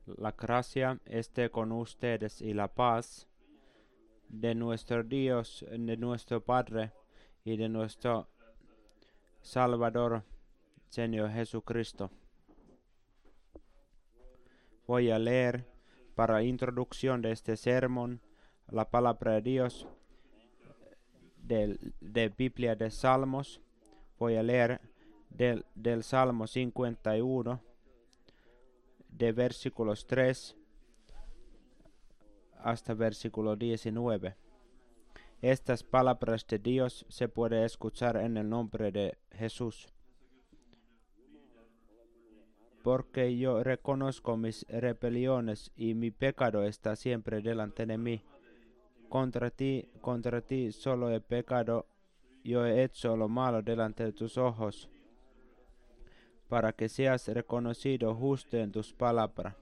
La gracia esté con ustedes y la paz de nuestro Dios, de nuestro Padre y de nuestro Salvador, Señor Jesucristo. Voy a leer para introducción de este sermón la palabra de Dios de Biblia de Salmos. Voy a leer del Salmo 51, de versículos 3 hasta versículo 19. Estas palabras de Dios se puede escuchar en el nombre de Jesús. Porque yo reconozco mis rebeliones y mi pecado está siempre delante de mí. Contra ti solo he pecado, yo he hecho lo malo delante de tus ojos, para que seas reconocido justo en tus palabras.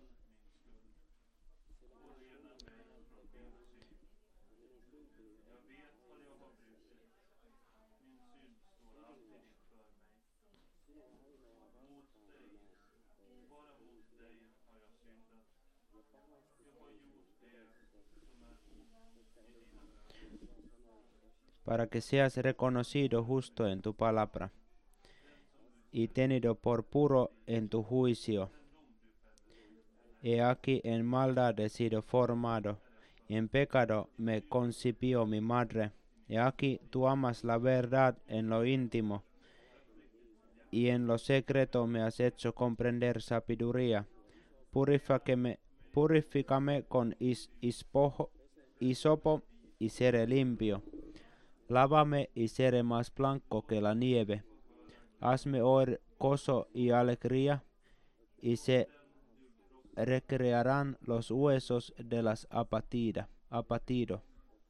Para que seas reconocido justo en tu palabra, y tenido por puro en tu juicio. He aquí en maldad he sido formado, y en pecado me concibió mi madre. He aquí tú amas la verdad en lo íntimo, y en lo secreto me has hecho comprender sabiduría. Purifícame con hisopo y seré limpio. Lávame y seré más blanco que la nieve. Hazme oír gozo y alegría, y se recrearán los huesos de las abatido.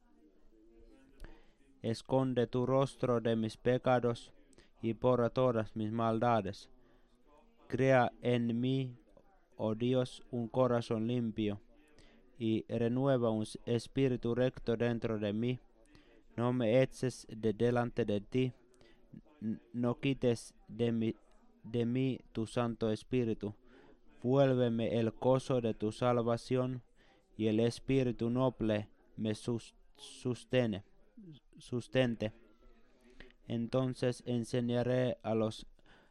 Esconde tu rostro de mis pecados y borra todas mis maldades. Crea en mí, oh Dios, un corazón limpio, y renueva un espíritu recto dentro de mí. No me eches de delante de ti, no quites de mí tu Santo Espíritu. Vuélveme el gozo de tu salvación, y el espíritu noble me sustente. Entonces enseñaré a los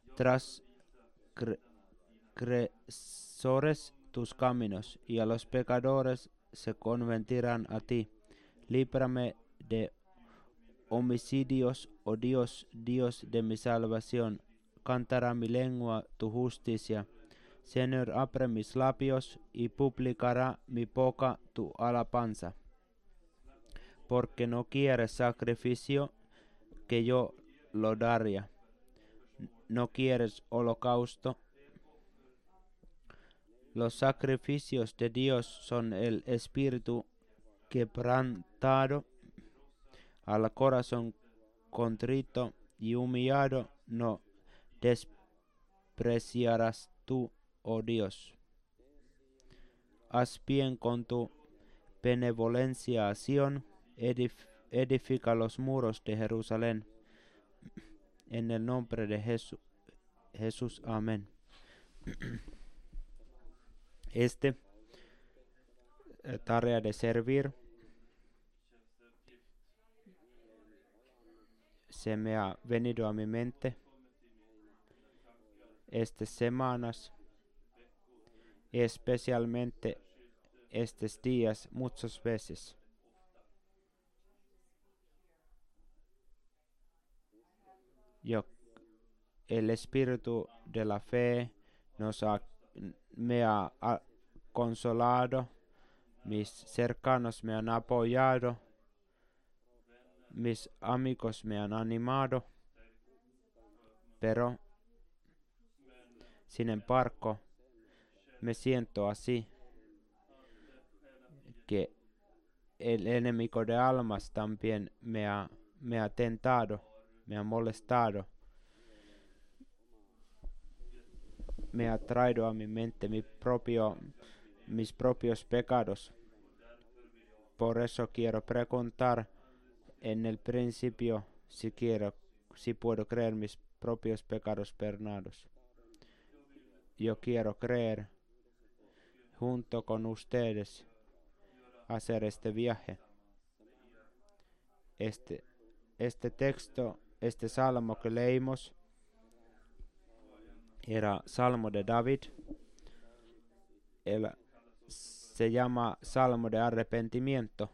transgresores tus caminos, y a los pecadores se convertirán a ti. Líbrame de homicidios, oh Dios, Dios de mi salvación. Cantará mi lengua tu justicia. Señor, abre mis labios, y publicará mi boca tu alabanza. Porque no quieres sacrificio, que yo lo daría. No quieres holocausto. Los sacrificios de Dios son el espíritu quebrantado. Al corazón contrito y humillado no despreciarás tú, oh Dios. Haz bien con tu benevolencia a Sión, edifica los muros de Jerusalén. En el nombre de Jesús, amén. Tarea de servir se me ha venido a mi mente estas semanas, especialmente estos días, muchas veces. El espíritu de la fe me ha consolado, mis cercanos me han apoyado, mis amigos me han animado, pero sin embargo me siento así, que el enemigo de almas también me ha tentado, me ha molestado, me ha traído a mi mente mis propios pecados. Por eso quiero preguntar en el principio si puedo creer mis propios pecados perdonados. Yo quiero creer junto con ustedes hacer este viaje. Este texto, este salmo que leímos, era Salmo de David. Se llama Salmo de arrepentimiento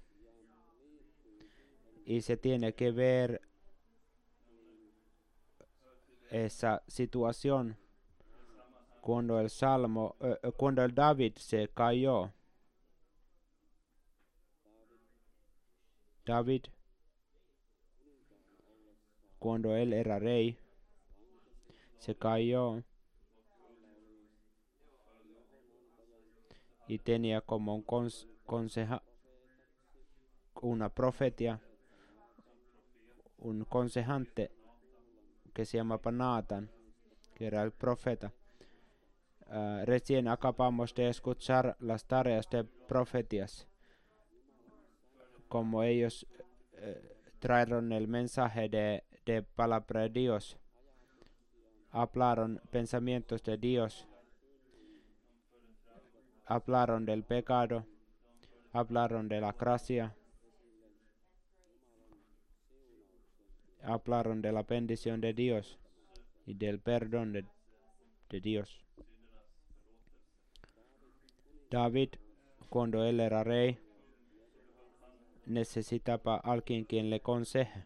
y se tiene que ver esa situación cuando el David se cayó. David, cuando él era rey, se cayó y tenía como una profetía, un consejante que se llamaba Nathan, que era el profeta. Recién acabamos de escuchar las tareas de profetías, como ellos trajeron el mensaje de palabra de Dios, hablaron pensamientos de Dios, hablaron del pecado, hablaron de la gracia, hablaron de la bendición de Dios y del perdón de Dios. David, cuando él era rey, necesitaba a alguien quien le aconseje.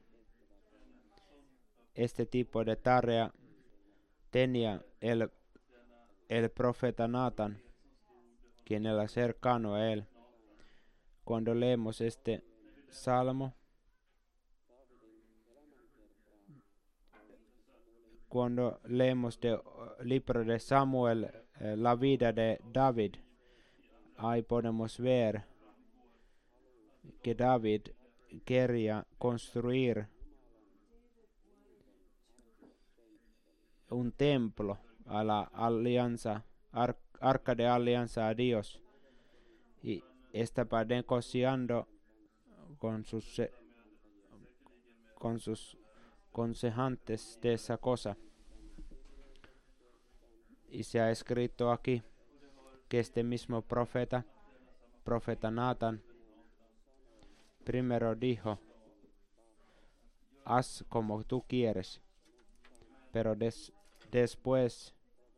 Este tipo de tarea tenía el profeta Nathan, quien era cercano a él. Cuando leemos este salmo, cuando leemos del libro de Samuel, la vida de David, ahí podemos ver que David quería construir un templo a la alianza, arca de alianza a Dios, y estaba negociando con sus consejantes de esa cosa. Y se ha escrito aquí que este mismo profeta Nathan, primero dijo: haz como tú quieres, pero después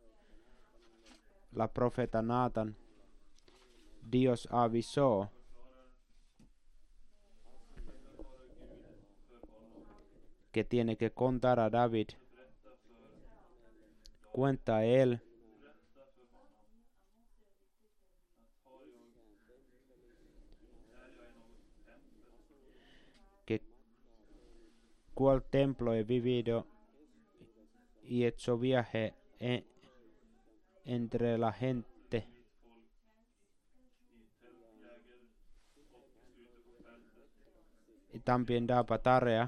la profeta Nathan, Dios avisó que tiene que contar a David. Cuenta él que cuál templo he vivido y hecho viaje entre la gente. Y también daba tarea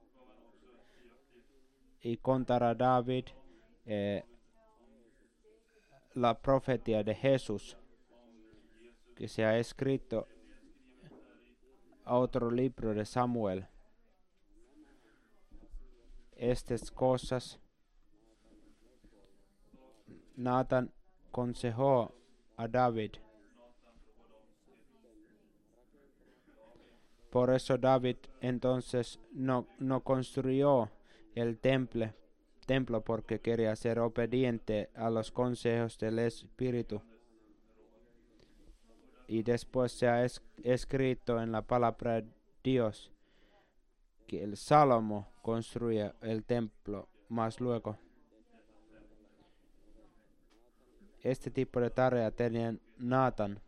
y contar a David la profecía de Jesús, que se ha escrito a otro libro de Samuel. Estas cosas Nathan aconsejó a David. Por eso David entonces no construyó el templo porque quería ser obediente a los consejos del Espíritu. Y después se ha escrito en la palabra de Dios que el Salomón construye el templo más luego. Este tipo de tarea tenía Nathan.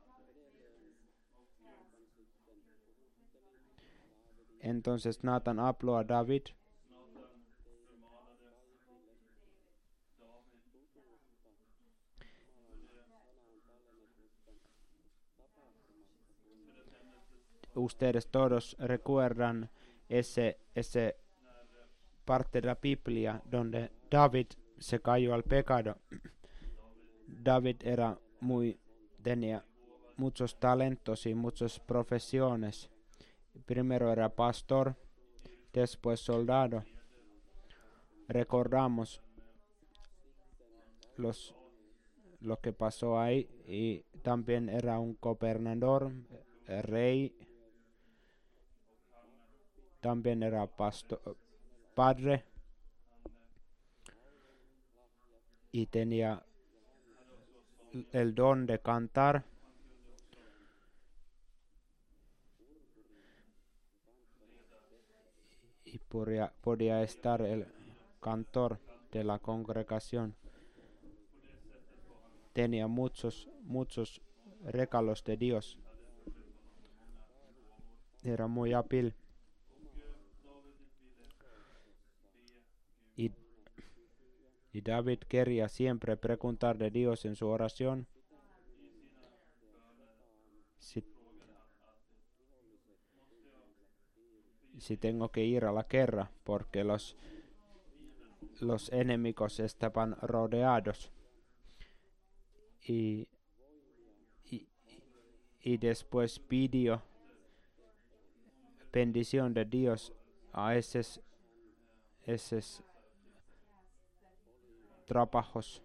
Entonces Nathan habló a David. Ustedes todos recuerdan ese parte de la Biblia donde David se cayó al pecado. David tenía muchos talentos y muchas profesiones. Primero era pastor, después soldado. Recordamos lo que pasó ahí, y también era un gobernador, rey, también era padre, y tenía el don de cantar, y podía estar el cantor de la congregación. Tenía muchos regalos de Dios. Era muy hábil. Y David quería siempre preguntar de Dios en su oración si tengo que ir a la guerra, porque los enemigos estaban rodeados. Y, y, y después pidió bendición de Dios a esos trabajos.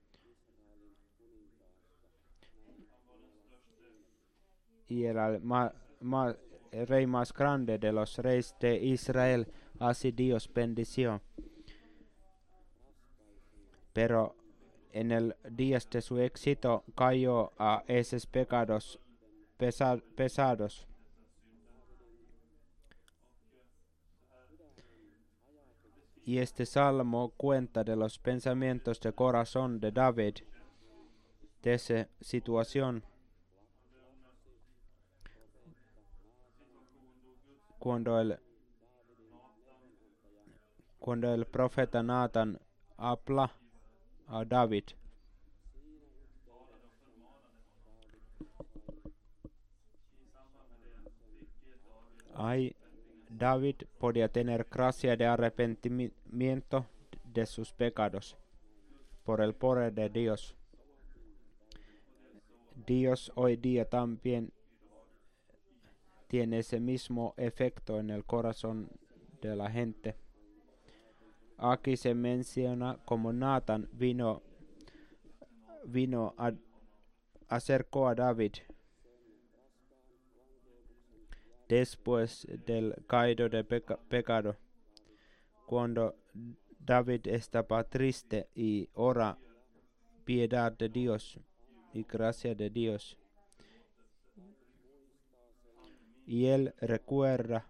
Y era el rey más grande de los reyes de Israel, así Dios bendició. Pero en el día de su éxito cayó a esos pecados pesados. Y este salmo cuenta de los pensamientos de corazón de David, de esa situación, cuando el profeta Nathan habla a David. Ahí David podía tener gracia de arrepentimiento de sus pecados por el poder de Dios. Dios hoy día también tiene ese mismo efecto en el corazón de la gente. Aquí se menciona como Nathan acercó a David después del caído de pecado, cuando David estaba triste y ora piedad de Dios y gracia de Dios. Y él recuerda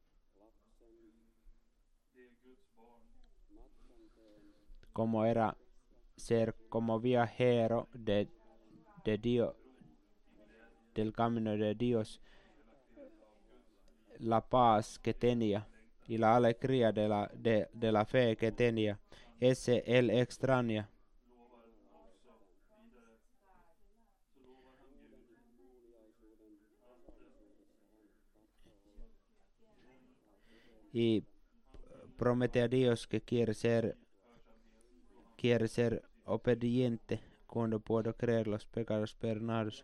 cómo era ser como viajero de Dios, del camino de Dios, la paz que tenía y la alegría de la fe que tenía. Ese él extraña. Y promete a Dios que quiere ser obediente cuando puedo creer los pecados perdonados.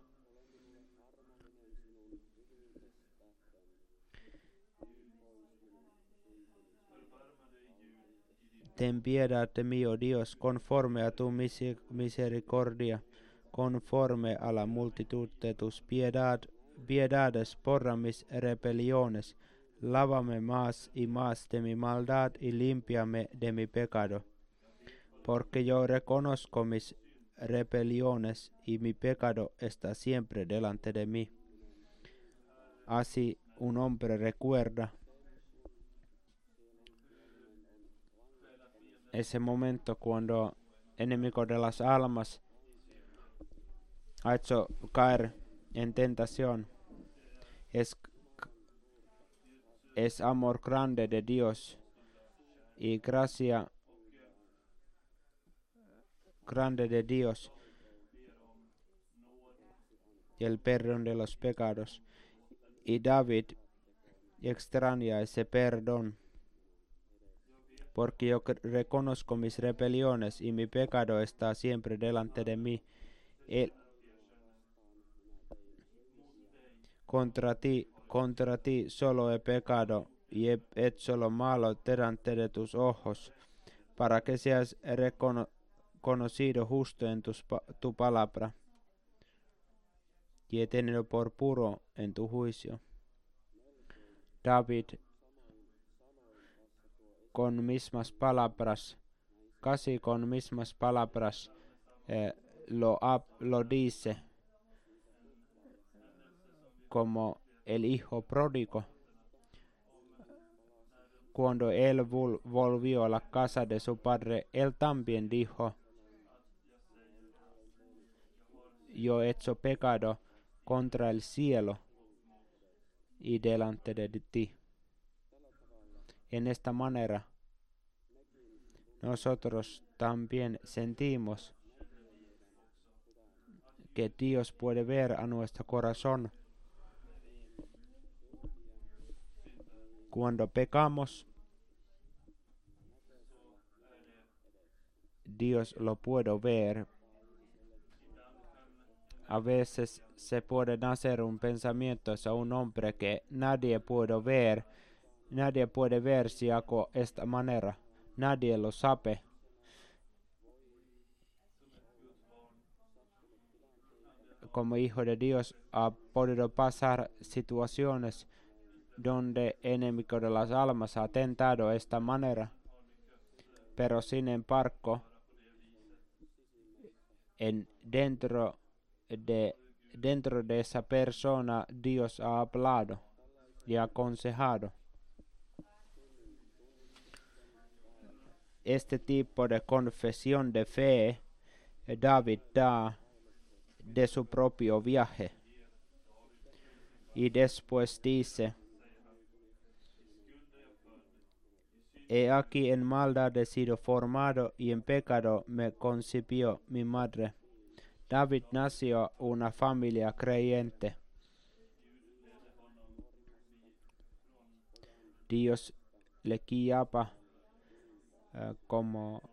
Ten piedad de mí, oh Dios, conforme a tu misericordia, conforme a la multitud de tus piedades, borra mis rebeliones. Lávame más y más de mi maldad y límpiame de mi pecado. Porque yo reconozco mis rebeliones y mi pecado está siempre delante de mí. Así un hombre recuerda ese momento cuando enemigo de las almas ha hecho caer en tentación. Es amor grande de Dios y gracia grande de Dios y el perdón de los pecados. Y David extraña ese perdón, porque yo reconozco mis rebeliones y mi pecado está siempre delante de mí. Contra ti solo he pecado y he hecho lo malo delante de tus ojos, para que seas conocido justo en tu palabra y he tenido por puro en tu juicio. David con mismas palabras, casi con mismas palabras, lo dice como el hijo pródigo. Cuando él volvió a la casa de su padre, él también dijo: yo he hecho pecado contra el cielo y delante de ti. En esta manera, nosotros también sentimos que Dios puede ver a nuestro corazón. Cuando pecamos, Dios lo puede ver. A veces se puede nacer un pensamiento a un hombre que nadie puede ver si hago esta manera. Nadie lo sabe. Como hijo de Dios ha podido pasar situaciones donde el enemigo de las almas ha tentado de esta manera. Pero sin embargo, dentro de esa persona Dios ha hablado y aconsejado. Este tipo de confesión de fe David da de su propio viaje. Y después dice: he aquí en maldad he sido formado y en pecado me concibió mi madre. David nació en una familia creyente. Dios le guiaba como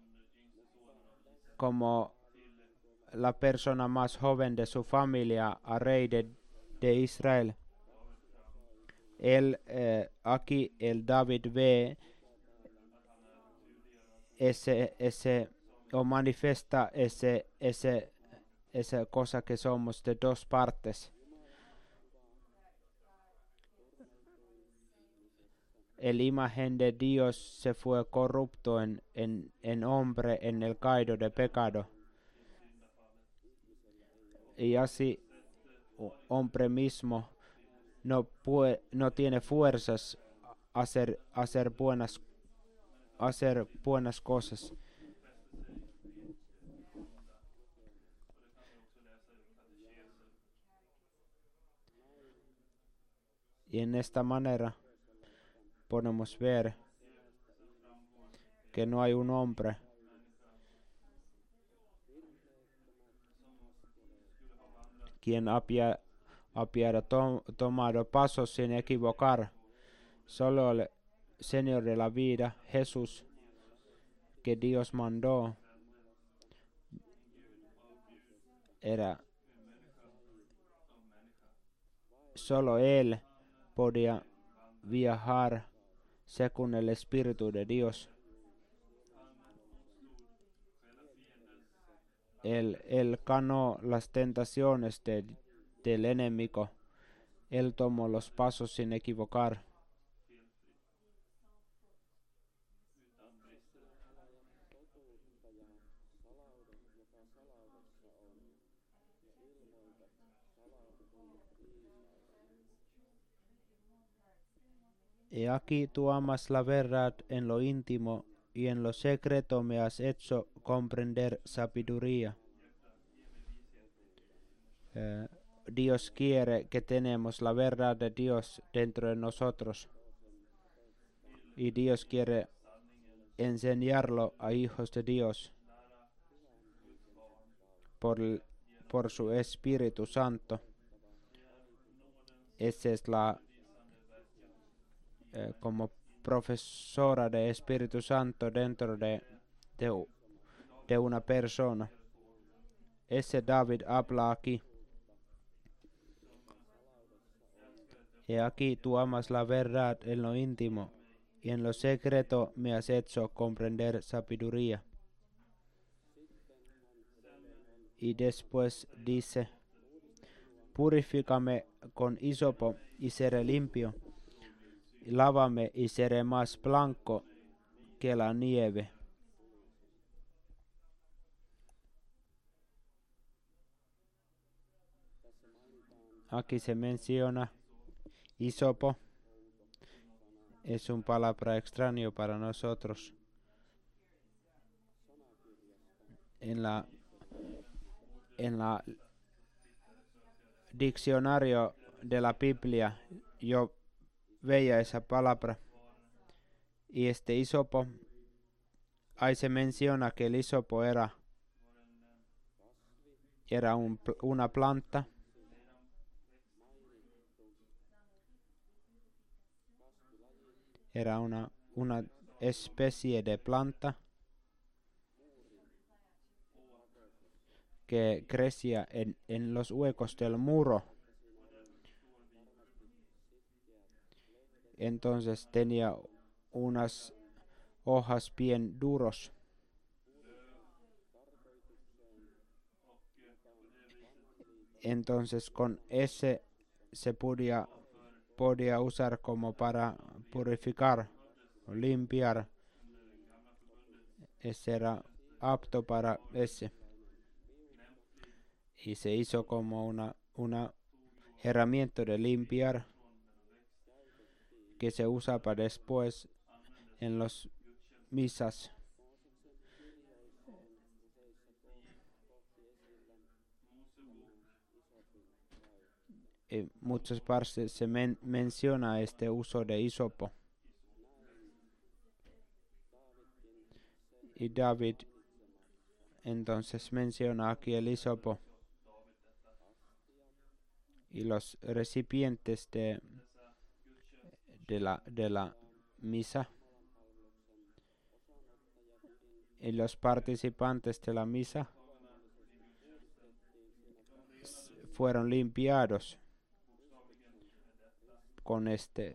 la persona más joven de su familia a rey de Israel. Aquí el David ve o manifiesta esa cosa que somos de dos partes. El imagen de Dios se fue corrupto en hombre en el caído de pecado. Y así hombre mismo no tiene fuerzas a hacer buenas cosas. Y en esta manera podemos ver que no hay un hombre quien había tomado pasos sin equivocar. Solo el Señor de la vida, Jesús, que Dios mandó, solo Él podía viajar según el Espíritu de Dios. Él ganó las tentaciones del enemigo. Él tomó los pasos sin equivocar. Y aquí tú amas la verdad en lo íntimo y en lo secreto me has hecho comprender sabiduría. Dios quiere que tenemos la verdad de Dios dentro de nosotros. Y Dios quiere enseñarlo a hijos de Dios por su Espíritu Santo. Esa es la como profesora de Espíritu Santo dentro de una persona. Ese David habla aquí. Y aquí tú amas la verdad en lo íntimo y en lo secreto me has hecho comprender sabiduría. Y después dice, purifícame con hisopo y seré limpio, lávame y seré más blanco que la nieve. Aquí se menciona hisopo, es un palabra extraño para nosotros. En la diccionario de la Biblia yo veía esa palabra y este hisopo, ahí se menciona que el hisopo era una planta era una especie de planta que crecía en los huecos del muro. Entonces tenía unas hojas bien duros. Entonces con ese se podía usar como para purificar o limpiar. Ese era apto para ese. Y se hizo como una herramienta de limpiar que se usa para después en los misas. En muchas partes se menciona este uso de hisopo. Y David entonces menciona aquí el hisopo y los recipientes de la misa y los participantes de la misa fueron limpiados con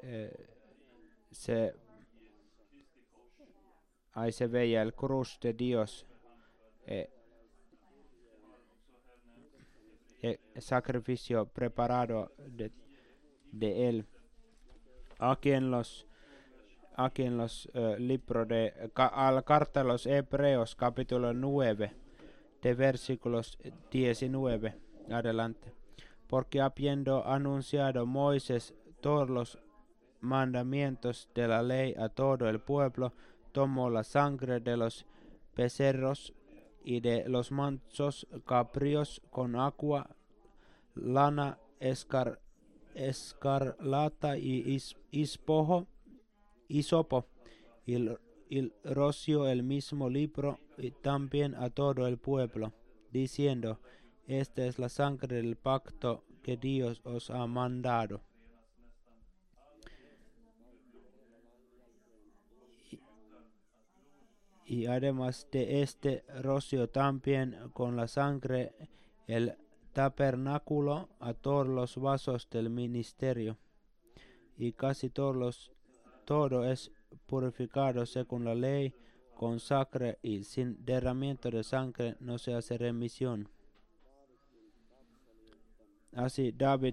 ahí se veía el cruz de Dios, el sacrificio preparado de él. Aquí en los libros de la carta a los Hebreos capítulo 9 de versículos 19 adelante. Porque habiendo anunciado Moisés todos los mandamientos de la ley a todo el pueblo, tomó la sangre de los becerros y de los mansos cabríos con agua, lana, escarlata y hisopo, y roció el mismo libro y también a todo el pueblo, diciendo, esta es la sangre del pacto que Dios os ha mandado. Y además de este roció también con la sangre el tabernáculo a todos los vasos del ministerio, y casi todo es purificado según la ley con sangre, y sin derramamiento de sangre no se hace remisión. Así David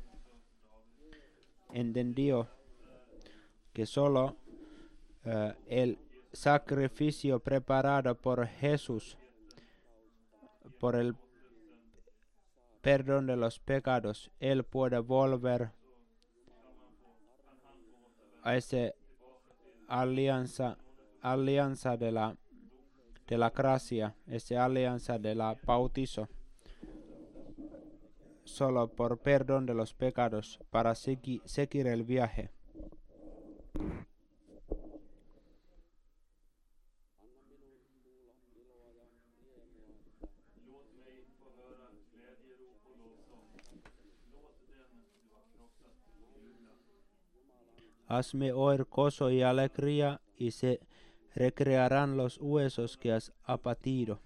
entendió que solo el sacrificio preparado por Jesús por el perdón de los pecados, él puede volver a esa alianza de la gracia, esa alianza de la bautizo, solo por perdón de los pecados, para seguir el viaje. Hazme oír gozo y alegría, y se recrearán los huesos que has abatido.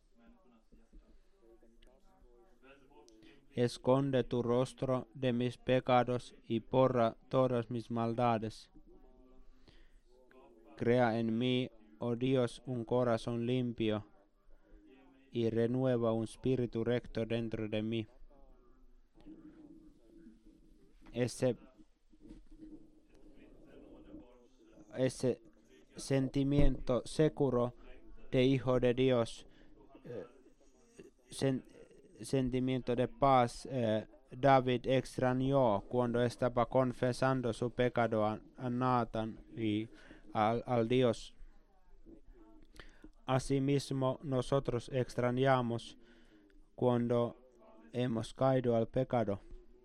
Esconde tu rostro de mis pecados y borra todas mis maldades. Crea en mí, oh Dios, un corazón limpio, y renueva un espíritu recto dentro de mí. Ese sentimiento seguro de hijo de Dios, sentimiento de paz, David extrañó cuando estaba confesando su pecado a Natán y al Dios. Asimismo, nosotros extrañamos cuando hemos caído al pecado,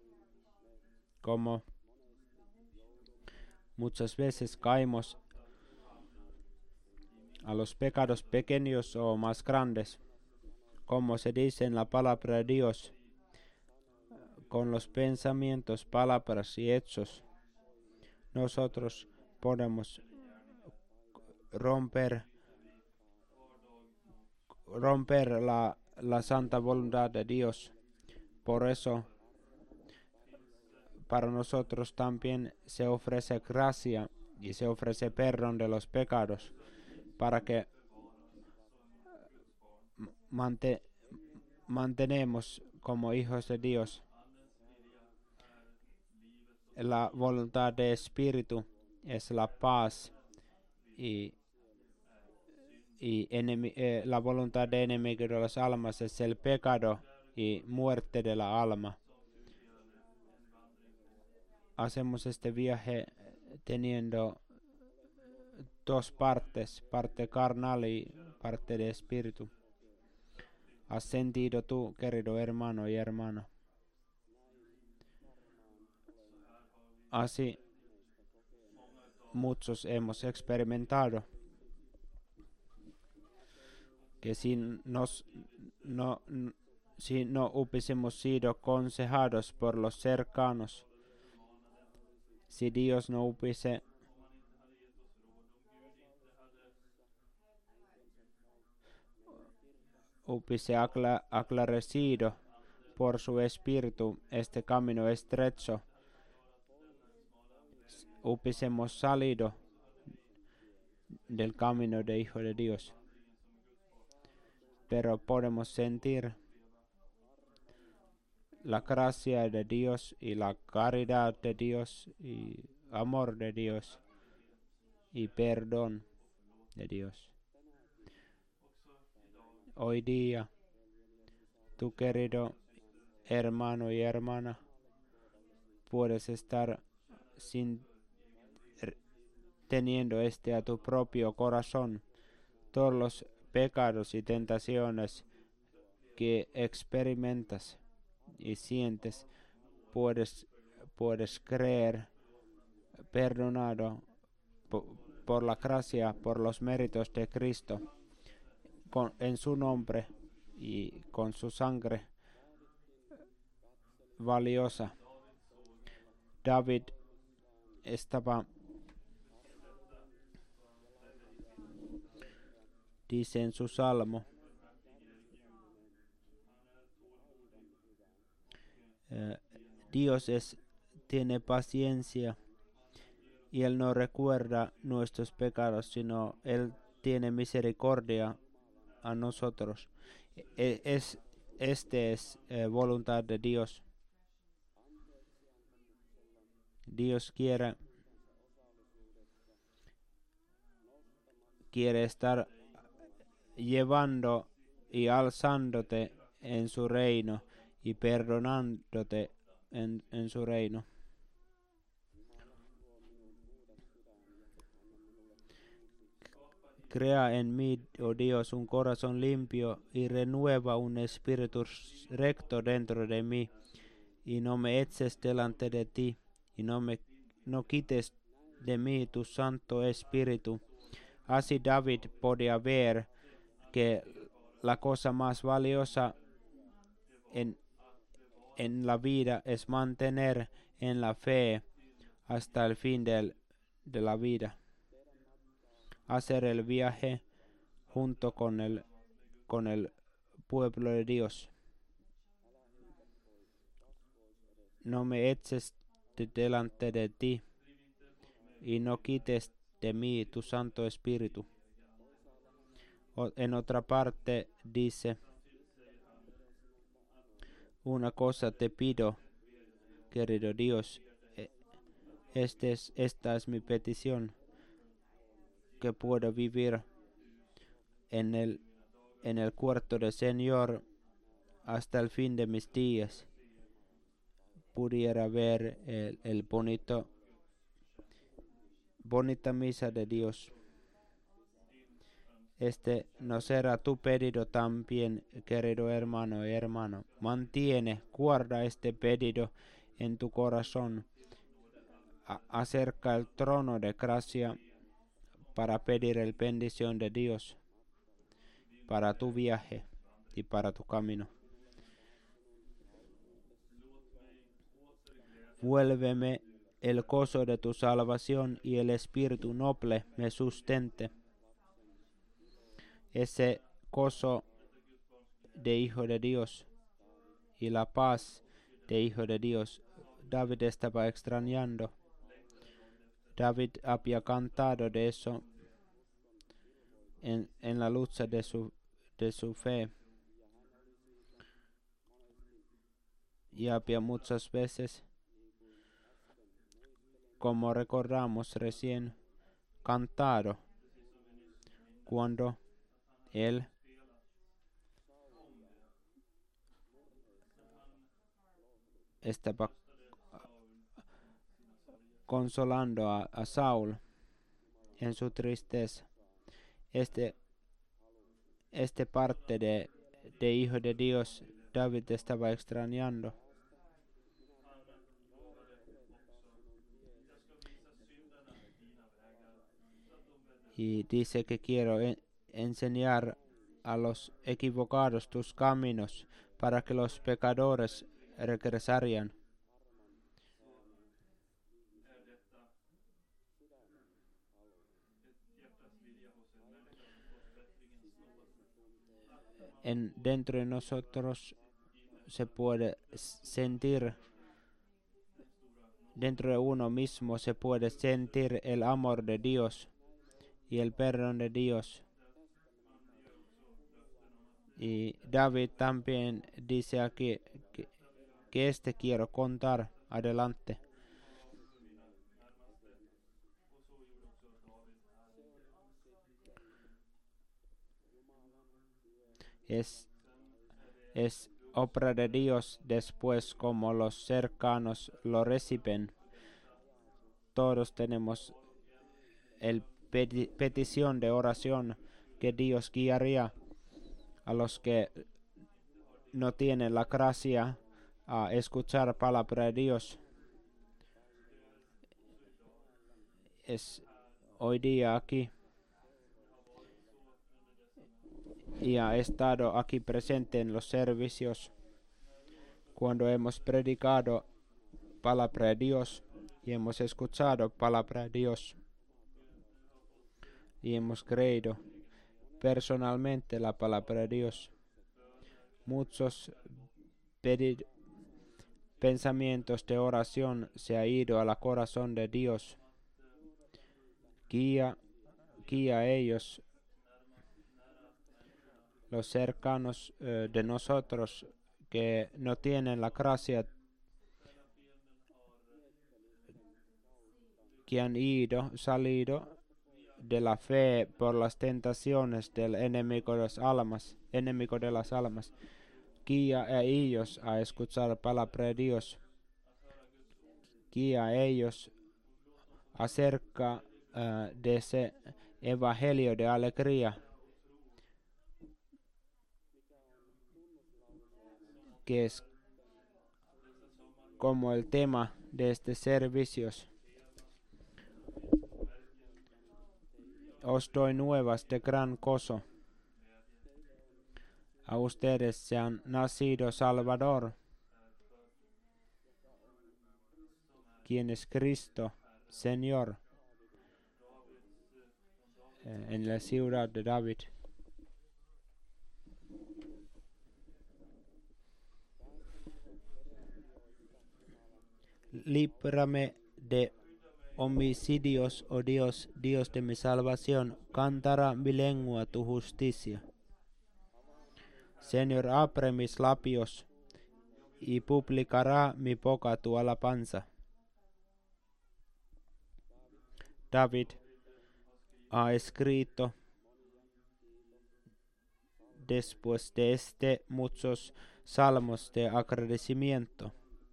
como muchas veces caemos a los pecados pequeños o más grandes, como se dice en la palabra de Dios, con los pensamientos, palabras y hechos. Nosotros podemos romper la santa voluntad de Dios. Por eso, para nosotros también se ofrece gracia y se ofrece perdón de los pecados, para que mantenemos como hijos de Dios. La voluntad de espíritu es la paz y la voluntad de enemigo de las almas es el pecado y muerte de la alma. Hacemos este viaje teniendo dos partes, parte carnal y parte de espíritu. ¿Has sentido tú, querido hermano y hermana? Así muchos hemos experimentado que si no hubiésemos sido aconsejados por los cercanos, si Dios no hubiese aclarecido por su espíritu este camino estrecho, hubiésemos salido del camino de Hijo de Dios. Pero podemos sentir la gracia de Dios y la caridad de Dios y amor de Dios y perdón de Dios. Hoy día, tu querido hermano y hermana, puedes estar teniendo a tu propio corazón todos los pecados y tentaciones que experimentas y sientes, puedes creer perdonado por la gracia, por los méritos de Cristo, en su nombre y con su sangre valiosa. David dice en su salmo, Dios tiene paciencia y Él no recuerda nuestros pecados, sino Él tiene misericordia a nosotros. Este es voluntad de Dios. Dios quiere estar llevando y alzándote en su reino y perdonándote en su reino. Crea en mí, oh Dios, un corazón limpio y renueva un espíritu recto dentro de mí, y no me eches delante de ti, y no quites de mí tu Santo Espíritu. Así David podía ver que la cosa más valiosa en la vida es mantener en la fe hasta el fin de la vida. Hacer el viaje junto con el pueblo de Dios. No me eches delante de ti y no quites de mí tu Santo Espíritu. En otra parte dice, una cosa te pido, querido Dios, esta es mi petición, que pueda vivir en el cuarto del Señor hasta el fin de mis días. Pudiera ver el bonita misa de Dios. Este no será tu pedido también, querido hermano y hermano. Guarda este pedido en tu corazón. Acerca el trono de gracia para pedir el bendición de Dios para tu viaje y para tu camino. Vuélveme el gozo de tu salvación y el espíritu noble me sustente. Ese gozo de hijo de Dios y la paz de hijo de Dios. David estaba extrañando. David había cantado de eso en la lucha de su fe. Y había muchas veces, como recordamos recién, cantado cuando él estaba consolando a Saúl en su tristeza. Este parte de hijo de Dios, David estaba extrañando. Y dice que quiero enseñar a los equivocados tus caminos para que los pecadores regresarían. Dentro de nosotros se puede sentir, dentro de uno mismo se puede sentir el amor de Dios y el perdón de Dios. Y David también dice aquí que quiero contar adelante. Es obra de Dios después como los cercanos lo reciben. Todos tenemos el petición de oración que Dios guiaría a los que no tienen la gracia a escuchar palabra de Dios. Es hoy día aquí y ha estado aquí presente en los servicios cuando hemos predicado palabra de Dios y hemos escuchado palabra de Dios y hemos creído personalmente la palabra de Dios. Muchos pensamientos de oración se han ido al corazón de Dios. Guía a ellos, los cercanos de nosotros que no tienen la gracia, que han salido de la fe por las tentaciones del enemigo de las almas. Guía a ellos a escuchar la palabra de Dios. Guía a ellos acerca de ese evangelio de alegría que es como el tema de este servicio. Os doy nuevas de gran gozo. A ustedes se han nacido Salvador, quien es Cristo, Señor, en la ciudad de David. Líbrame de homicidios, oh Dios, Dios de mi salvación, cantará mi lengua tu justicia. Señor, abre mis labios, y publicará mi boca tu alabanza. David ha escrito después de este muchos salmos de agradecimiento,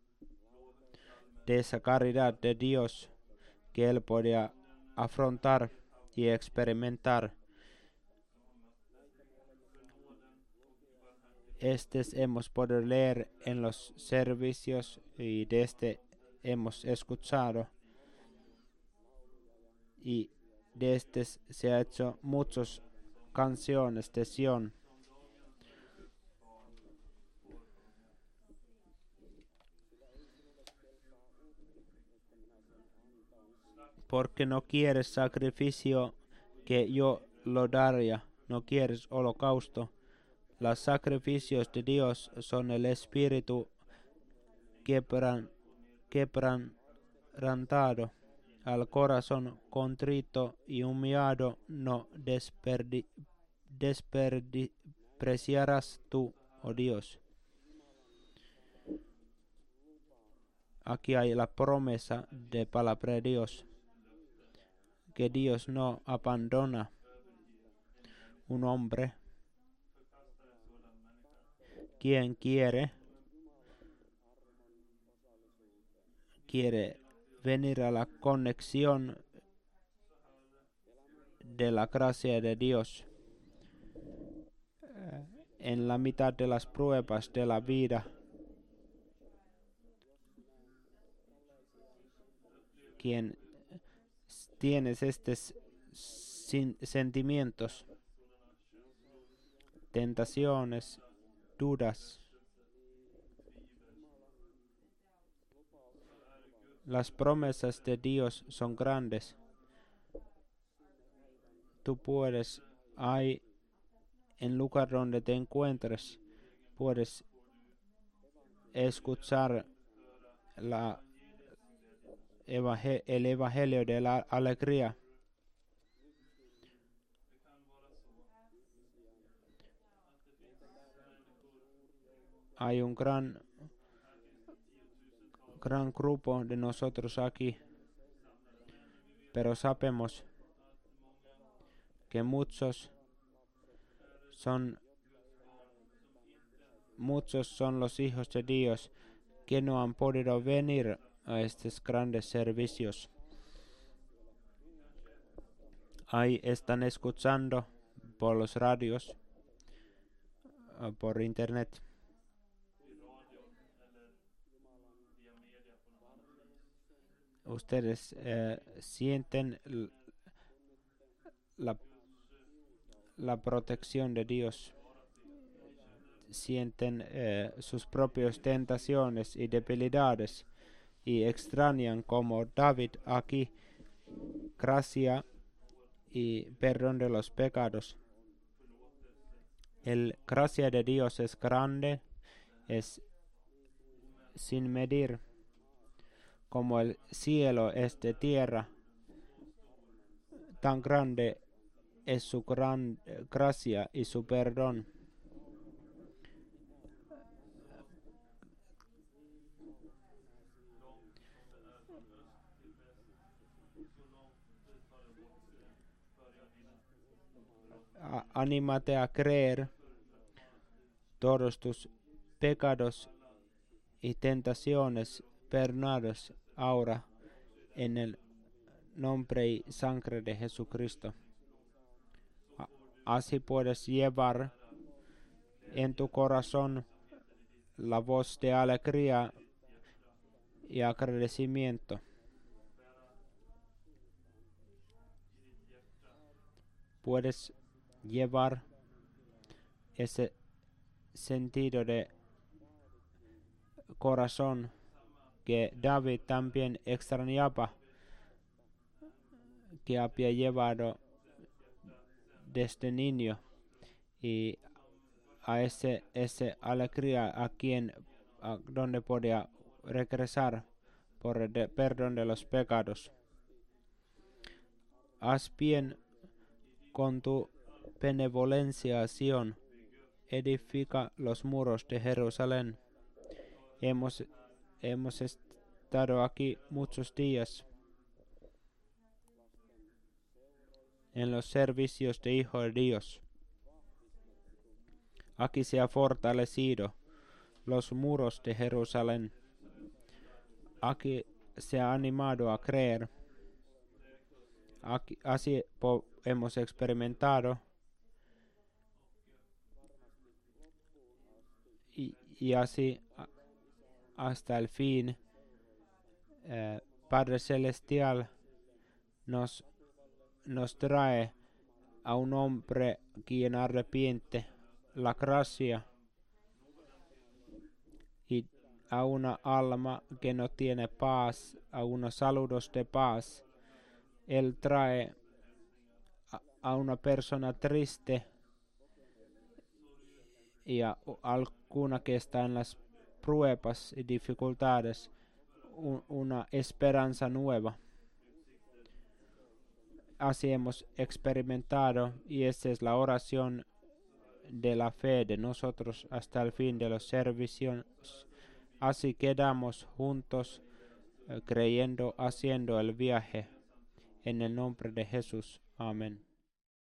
de esa caridad de Dios que él podía afrontar y experimentar. Estos hemos podido leer en los servicios y de este hemos escuchado. Y de estos se ha hecho muchas canciones de Sion. Porque no quieres sacrificio que yo lo daría, no quieres holocausto. Los sacrificios de Dios son el espíritu quebrantado, al corazón contrito y humillado no despreciarás tú, oh Dios. Aquí hay la promesa de palabra de Dios, que Dios no abandona un hombre quien quiere venir a la conexión de la gracia de Dios en la mitad de las pruebas de la vida. Quien tienes estos sentimientos, tentaciones, dudas, las promesas de Dios son grandes. Tú puedes, ahí en lugar donde te encuentres, puedes escuchar el evangelio de la alegría. Hay un gran grupo de nosotros aquí, pero sabemos que muchos son los hijos de Dios que no han podido venir a estos grandes servicios. Ahí están escuchando por los radios, por internet. Ustedes sienten la protección de Dios, sienten sus propias tentaciones y debilidades y extrañan como David aquí gracia y perdón de los pecados. El gracia de Dios es grande, es sin medir, como el cielo es de tierra, tan grande es su gran gracia y su perdón. Anímate a creer todos tus pecados y tentaciones perdonados ahora en el nombre y sangre de Jesucristo. Así puedes llevar en tu corazón la voz de alegría y agradecimiento. Puedes llevar ese sentido de corazón que David también extrañaba, que había llevado desde niño, y a ese alegría a donde podía regresar por el perdón de los pecados. Haz bien con tu benevolencia a Sion, edifica los muros de Jerusalén Hemos estado aquí muchos días en los servicios de Hijo de Dios. Aquí se ha fortalecido los muros de Jerusalén. Aquí se ha animado a creer. Así hemos experimentado y así hasta el fin. Padre Celestial nos trae a un hombre quien arrepiente la gracia y a una alma que no tiene paz, a unos saludos de paz. Él trae a una persona triste y a alguna que está en las pruebas y dificultades una esperanza nueva. Así hemos experimentado y esta es la oración de la fe de nosotros hasta el fin de los servicios. Así quedamos juntos creyendo, haciendo el viaje en el nombre de Jesús. Amén.